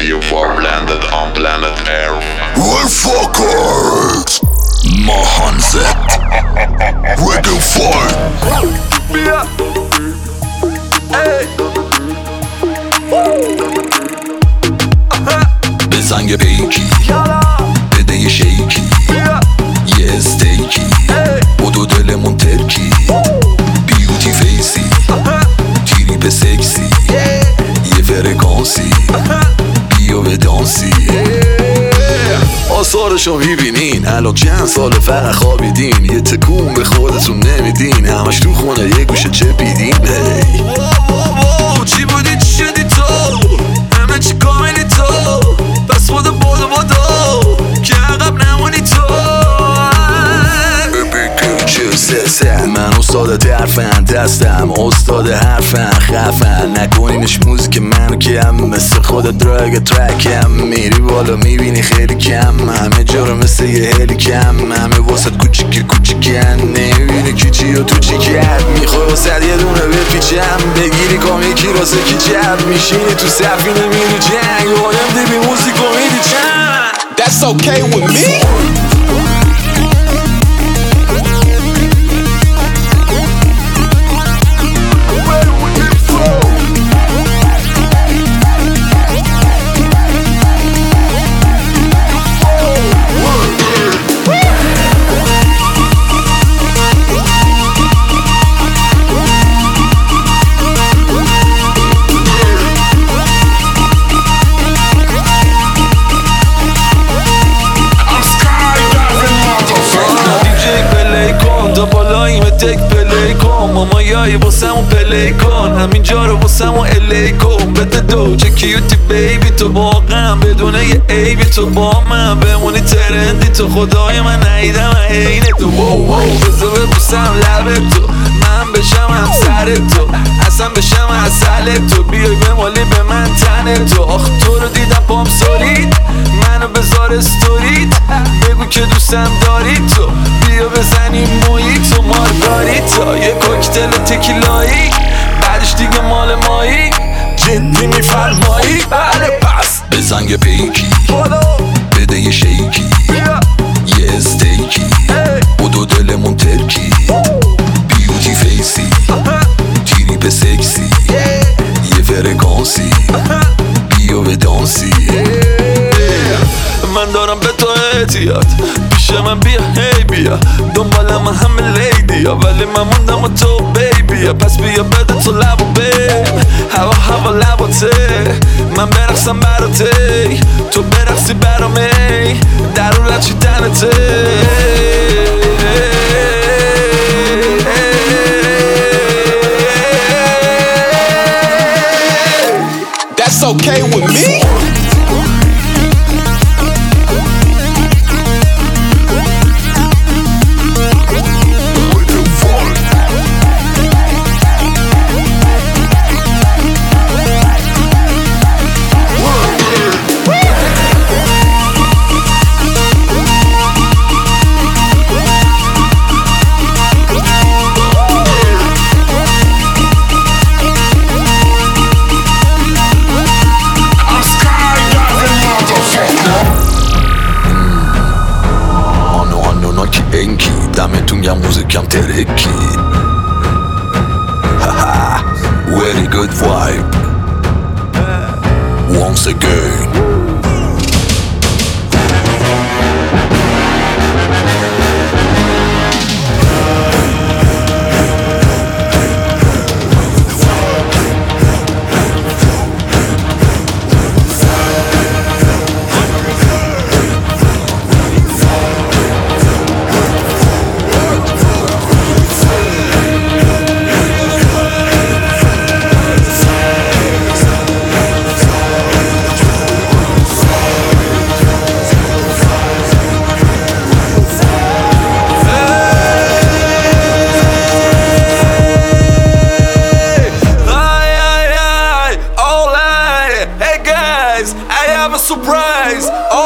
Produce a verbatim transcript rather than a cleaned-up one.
you are blended on planet Earth. Well, fuckers! Mahanset! Reggae fight! Yeah! Hey! بزن یه پیکی بده یه شیکی یه استیکی بودو دلمون ترکی بیوتی فیسی تیری به سکسی یه فرکانسی بیا به دانسی آثارشو میبینین الان چند سال فقط خوابیدین یه تکون به خودتون نمیدین همش تو خونه یه گوشه چپیدین هی چی بودی چی شدی تو همه چی کاملی تو پس بودو بودو بودو که عقب نمونی تو من استاد حرفن دستم استاد حرفن خفن نکنینش موزیک منو کم مثل خود دراگ ترکم میری بالا میبینی خیلی کم همه جا رو مثل یه هلی کم همه واسد کوچیکی کوچیکن نمیبینی کی چی و تو چی کرد میخوای واسد یه دونه بپیچم بگیری کام یکی راسه کی جب میشینی تو سفینه میری جنگ آیم دیبی موزیکو میری چند That's okay with me تک پلی کن مامایای واسمون پلی کن همینجا رو واسمون الی کن بده دو چه کیوتی بیبی تو واقعا بدون یه عیبی تو با من بمونی ترندی تو خدای من نیدم عین تو بذار ببوسم لب تو من بشم همسر تو اصلا بشم اصل تو بیای بمالی به من تن تو آخ تو رو دیدم پام سارید منو بذار استورید بگو که دوستم داری تو بیا بزنیم مویت و مارگاریتا یه کوکتل تکیلایی بعدش دیگه مال مایی جدی میفرمایی بله پس بزن یه پیکی بده یه شیکی یه استیکی بودو دلمون ترکی بیوتی فیسی تیری به سکسی یه فرکانسی بیا به دانسی من دارم به تو احتیاط پیش من بیا هی بیا دنبال من همه لیدیا ولی من موندم و تو بیبیا پس بیا بده تو لبو بیم هوا هوا لباته من برقصم براته تو برقصی برامی در اون لچی تنته That's okay with me دمتون گم موزیکم ترکی Very good vibe Once again surprise. Oh